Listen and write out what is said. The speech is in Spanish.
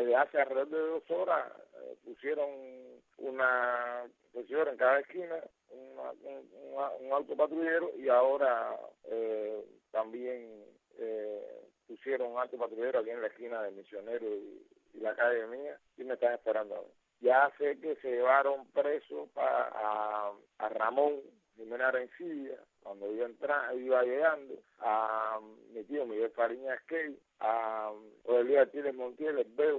desde hace alrededor de 2 horas pusieron en cada esquina un autopatrullero, y ahora también pusieron un autopatrullero aquí en la esquina del Misionero y la calle mía, y me están esperando a mí. Ya sé que se llevaron preso a Ramón Jiménez Arencilla, cuando iba llegando, a mi tío Miguel Fariñas Key, a Rodríguez Martínez Montiel, el Beo,